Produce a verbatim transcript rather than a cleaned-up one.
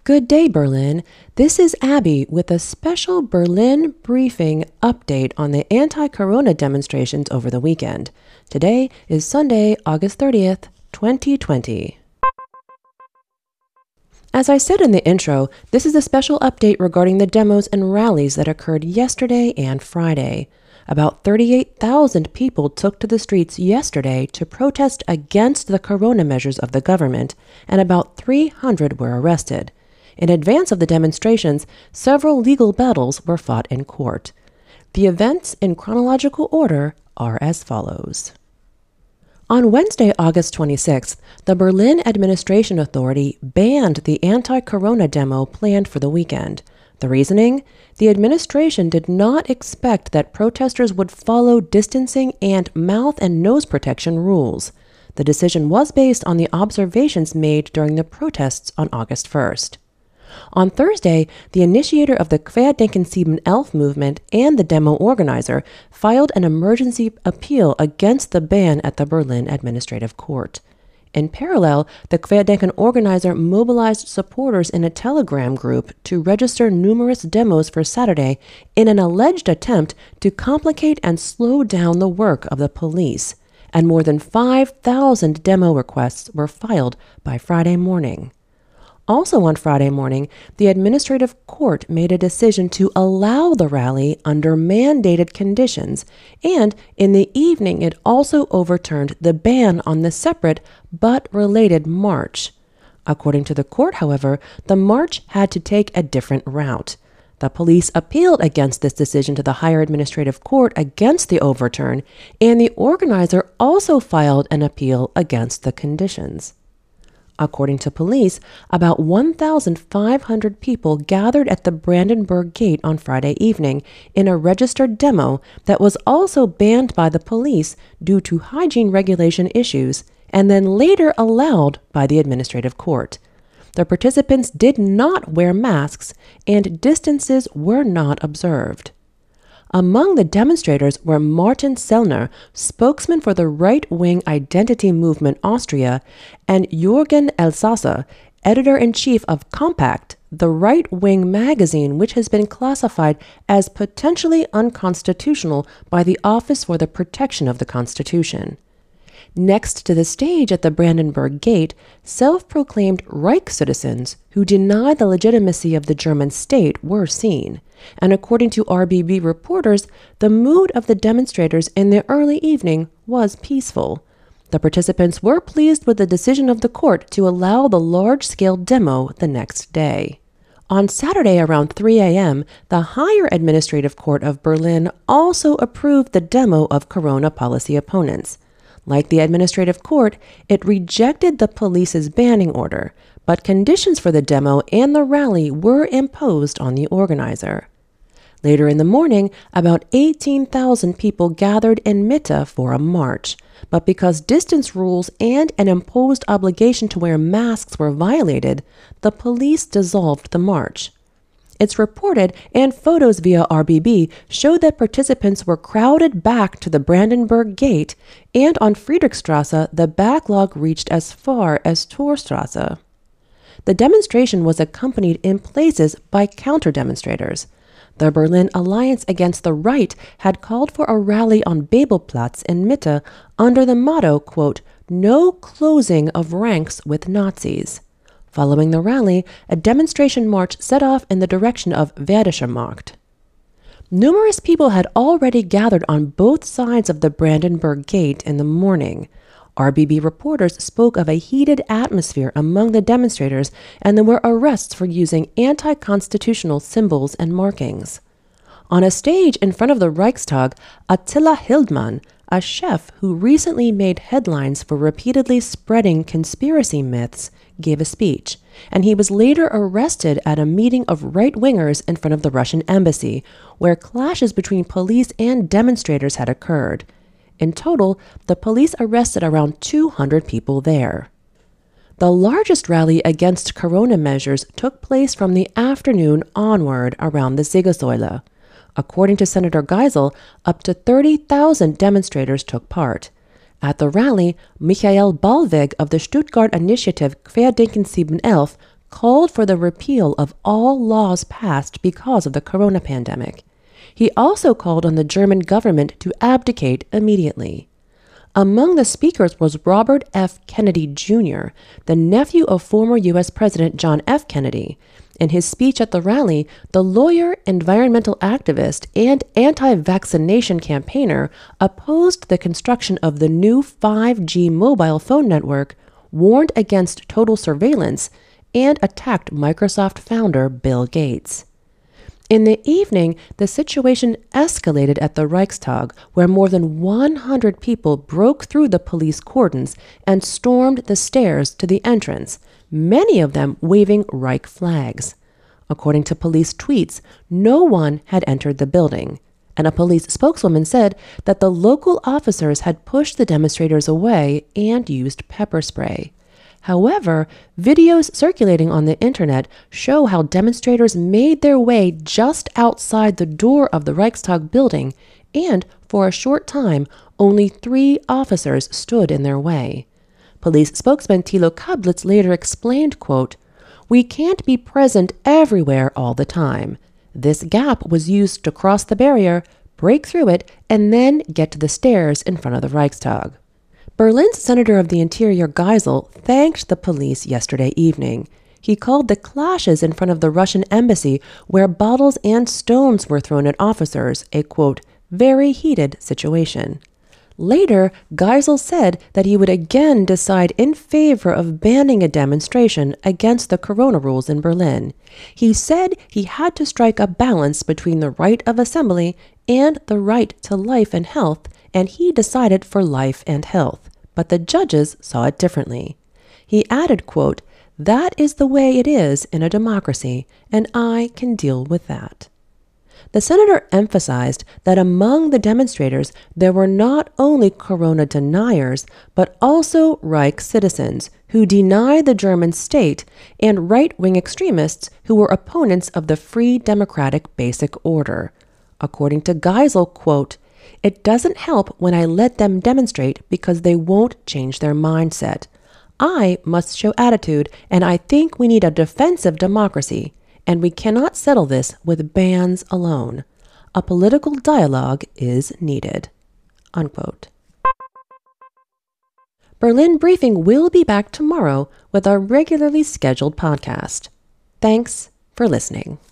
Good day, Berlin. This is Abby with a special Berlin briefing update on the anti-corona demonstrations over the weekend. Today is Sunday, August thirtieth, twenty twenty. As I said in the intro, this is a special update regarding the demos and rallies that occurred yesterday and Friday. About thirty-eight thousand people took to the streets yesterday to protest against the corona measures of the government, and about three hundred were arrested. In advance of the demonstrations, several legal battles were fought in court. The events in chronological order are as follows. On Wednesday, August twenty-sixth, the Berlin Administration Authority banned the anti-corona demo planned for the weekend. The reasoning? The administration did not expect that protesters would follow distancing and mouth and nose protection rules. The decision was based on the observations made during the protests on August first. On Thursday, the initiator of the Querdenken sieben elf movement and the demo organizer filed an emergency appeal against the ban at the Berlin Administrative Court. In parallel, the Querdenken organizer mobilized supporters in a Telegram group to register numerous demos for Saturday in an alleged attempt to complicate and slow down the work of the police, and more than five thousand demo requests were filed by Friday morning. Also on Friday morning, the administrative court made a decision to allow the rally under mandated conditions, and in the evening it also overturned the ban on the separate but related march. According to the court, however, the march had to take a different route. The police appealed against this decision to the higher administrative court against the overturn, and the organizer also filed an appeal against the conditions. According to police, about one thousand five hundred people gathered at the Brandenburg Gate on Friday evening in a registered demo that was also banned by the police due to hygiene regulation issues and then later allowed by the administrative court. The participants did not wear masks and distances were not observed. Among the demonstrators were Martin Sellner, spokesman for the right-wing identity movement Austria, and Jürgen Elsasser, editor-in-chief of Compact, the right-wing magazine which has been classified as potentially unconstitutional by the Office for the Protection of the Constitution. Next to the stage at the Brandenburg Gate, self-proclaimed Reich citizens who denied the legitimacy of the German state were seen. And according to R B B reporters, the mood of the demonstrators in the early evening was peaceful. The participants were pleased with the decision of the court to allow the large-scale demo the next day. On Saturday around three a.m., the higher administrative court of Berlin also approved the demo of corona policy opponents. Like the administrative court, it rejected the police's banning order, but conditions for the demo and the rally were imposed on the organizer. Later in the morning, about eighteen thousand people gathered in Mitte for a march, but because distance rules and an imposed obligation to wear masks were violated, the police dissolved the march. It's reported, and photos via R B B showed that participants were crowded back to the Brandenburg Gate, and on Friedrichstrasse the backlog reached as far as Torstrasse. The demonstration was accompanied in places by counter-demonstrators. The Berlin Alliance Against the Right had called for a rally on Bebelplatz in Mitte under the motto, quote, "No closing of ranks with Nazis." Following the rally, a demonstration march set off in the direction of Verdischer Markt. Numerous people had already gathered on both sides of the Brandenburg Gate in the morning. R B B reporters spoke of a heated atmosphere among the demonstrators, and there were arrests for using anti-constitutional symbols and markings. On a stage in front of the Reichstag, Attila Hildmann, a chef who recently made headlines for repeatedly spreading conspiracy myths, gave a speech, and he was later arrested at a meeting of right-wingers in front of the Russian embassy, where clashes between police and demonstrators had occurred. In total, the police arrested around two hundred people there. The largest rally against corona measures took place from the afternoon onward around the Siegessäule. According to Senator Geisel, up to thirty thousand demonstrators took part. At the rally, Michael Ballweg of the Stuttgart initiative Querdenken sieben elf called for the repeal of all laws passed because of the corona pandemic. He also called on the German government to abdicate immediately. Among the speakers was Robert F. Kennedy Junior, the nephew of former U S President John F. Kennedy. In his speech at the rally, the lawyer, environmental activist, and anti-vaccination campaigner opposed the construction of the new five G mobile phone network, warned against total surveillance, and attacked Microsoft founder Bill Gates. In the evening, the situation escalated at the Reichstag, where more than one hundred people broke through the police cordons and stormed the stairs to the entrance, many of them waving Reich flags. According to police tweets, no one had entered the building, and a police spokeswoman said that the local officers had pushed the demonstrators away and used pepper spray. However, videos circulating on the internet show how demonstrators made their way just outside the door of the Reichstag building, and for a short time, only three officers stood in their way. Police spokesman Thilo Kablitz later explained, quote, "We can't be present everywhere all the time. This gap was used to cross the barrier, break through it, and then get to the stairs in front of the Reichstag." Berlin's Senator of the Interior Geisel thanked the police yesterday evening. He called the clashes in front of the Russian embassy, where bottles and stones were thrown at officers, a, quote, very heated situation. Later, Geisel said that he would again decide in favor of banning a demonstration against the corona rules in Berlin. He said he had to strike a balance between the right of assembly and the right to life and health, and he decided for life and health, but the judges saw it differently. He added, quote, "That is the way it is in a democracy, and I can deal with that." The senator emphasized that among the demonstrators there were not only corona deniers, but also Reich citizens who deny the German state and right-wing extremists who were opponents of the free democratic basic order. According to Geisel, quote, "It doesn't help when I let them demonstrate because they won't change their mindset. I must show attitude, and I think we need a defensive democracy, and we cannot settle this with bans alone. A political dialogue is needed." Unquote. Berlin Briefing will be back tomorrow with our regularly scheduled podcast. Thanks for listening.